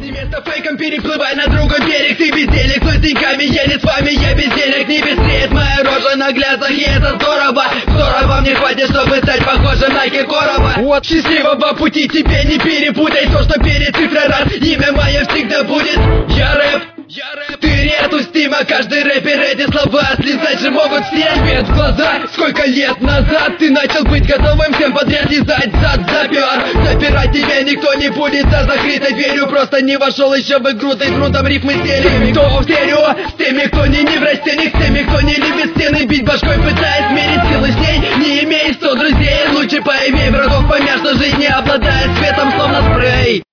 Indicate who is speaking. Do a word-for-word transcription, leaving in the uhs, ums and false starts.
Speaker 1: Не место фейком, переплывай на другой берег. Ты без денег, но с деньгами я не с вами. Я без денег, не быстреет моя рожа на глазах. И это здорово, здорово мне хватит, чтобы стать похожим на Киркорова. Вот счастливого пути тебе не перепутай. То, что перед цифрой раз, имя мое всегда будет. Я рэп, я рэп. Ты нету стима, каждый рэпер эти слова слезать же могут все. Свет в глаза, сколько лет назад ты начал быть готовым всем подряд лизать зад запер. Запирать тебя никто не будет за закрытой дверью. Просто не вошел еще в игру, ты грунтом рифмы стелим. Кто в стерео, с теми, кто не неврастенник, с теми, кто не любит стены, бить башкой пытаясь мерить силы с ней. Не имей сто друзей, лучше поимей врагов, поймешь, что жизнь не обладает светом, словно спрей.